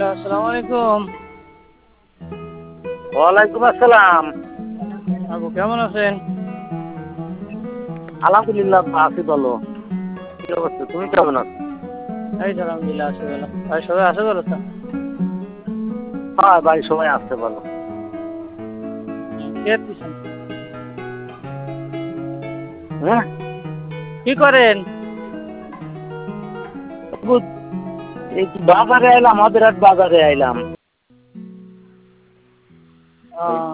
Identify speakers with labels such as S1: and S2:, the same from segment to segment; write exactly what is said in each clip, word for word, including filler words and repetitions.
S1: আসসালামু আলাইকুম।
S2: ওয়ালাইকুম আসসালাম।
S1: আবু কেমন আছেন?
S2: আলহামদুলিল্লাহ আছি ভালো। কি অবস্থা, তুমি কেমন আছো?
S1: এই তো আলহামদুলিল্লাহ আছি ভালো। ভাই সবাই আছে ভালো তো?
S2: হ্যাঁ বাড়ির সবাই আসতে ভালো।
S1: কে দিচ্ছেন?
S2: হ্যাঁ
S1: কি করেন?
S2: এই বাজারে আইলাম, আমাদের এক বাজারে আইলাম।
S1: আহ,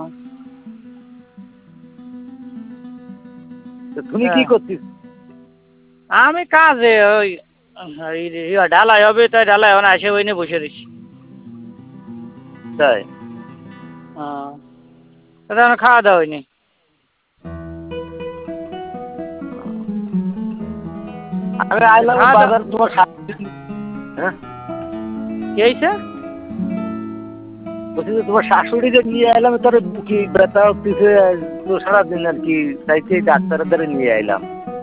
S2: তো তুমি কি
S1: হ্যাঁ।
S2: করছিস?
S1: আমি কাজে ওই এই ইয়া ঢালাই হবে, তাই ঢালাই এখন আসে ওই নিয়ে বসে রয়েছি।
S2: তাই
S1: আহ, তাতে আমার খাওয়া দাওয়া হয়নি।
S2: আমি আইলাম
S1: খাওয়া দাওয়া
S2: বাজার তোমার শাশুড়ি। হ্যাঁ
S1: কি হয়েছে?
S2: বলছি যে তোমার শাশুড়িকে নিয়ে আইলাম, তোর বুকি ব্যথা হচ্ছে তো সারাদিন আর কি, তাইতে ডাক্তারের দ্বারা নিয়ে আইলাম।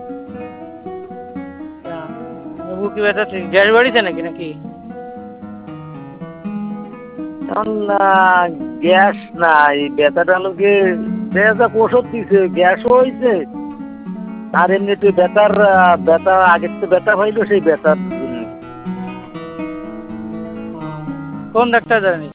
S1: বুকি ব্যথা ঠিক গ্যাস বাড়িছে নাকি নাকি?
S2: এখন গ্যাস না, এই ব্যথাটা লোকে ব্যথা ওষুধ দিছে, গ্যাসও হয়েছে আর এমনিতে ব্যথার আহ, ব্যথা আগের তো ব্যথা হইলো সেই ব্যথার জন্য।
S1: কোন ডাক্তার জানি?